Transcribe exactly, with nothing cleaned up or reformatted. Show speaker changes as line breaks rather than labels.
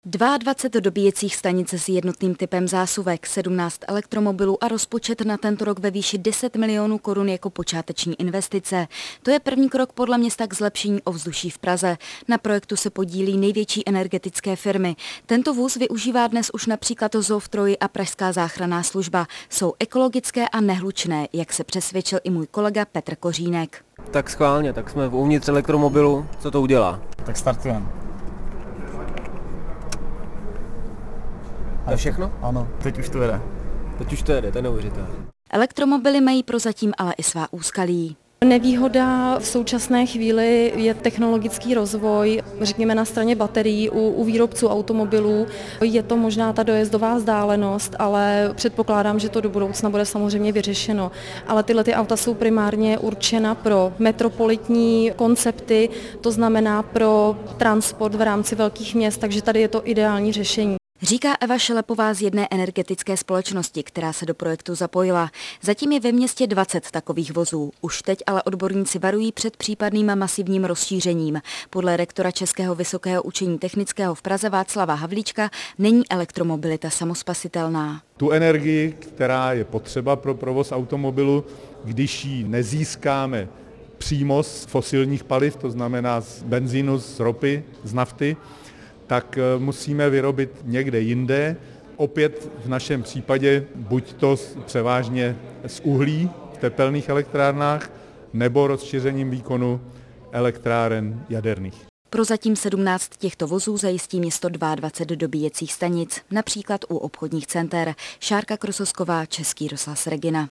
dvacet dva dobíjecích stanic s jednotným typem zásuvek, sedmnáct elektromobilů a rozpočet na tento rok ve výši deset milionů korun jako počáteční investice. To je první krok podle města k zlepšení ovzduší v Praze. Na projektu se podílí největší energetické firmy. Tento vůz využívá dnes už například ZOO v Troji a Pražská záchranná služba. Jsou ekologické a nehlučné, jak se přesvědčil i můj kolega Petr Kořínek.
Tak schválně, tak jsme uvnitř elektromobilu, co to udělá?
Tak startujeme.
To je všechno?
Ano, teď už to jede.
Teď už to jede, to je neuvěřitelné.
Elektromobily mají prozatím ale i svá úskalí.
Nevýhoda v současné chvíli je technologický rozvoj, řekněme na straně baterií u, u výrobců automobilů. Je to možná ta dojezdová vzdálenost, ale předpokládám, že to do budoucna bude samozřejmě vyřešeno. Ale tyhle ty auta jsou primárně určena pro metropolitní koncepty, to znamená pro transport v rámci velkých měst, takže tady je to ideální řešení.
Říká Eva Šelepová z jedné energetické společnosti, která se do projektu zapojila. Zatím je ve městě dvacet takových vozů. Už teď ale odborníci varují před případným masivním rozšířením. Podle rektora Českého vysokého učení technického v Praze Václava Havlíčka není elektromobilita samospasitelná.
Tu energii, která je potřeba pro provoz automobilu, když ji nezískáme přímo z fosilních paliv, to znamená z benzínu, z ropy, z nafty, tak musíme vyrobit někde jinde. Opět v našem případě buď to převážně z uhlí v tepelných elektrárnách, nebo rozšířením výkonu elektráren jaderných.
Prozatím sedmnáct těchto vozů zajistí město dvacet dva dobíjecích stanic, například u obchodních center. Šárka Krososková, Český rozhlas Regina.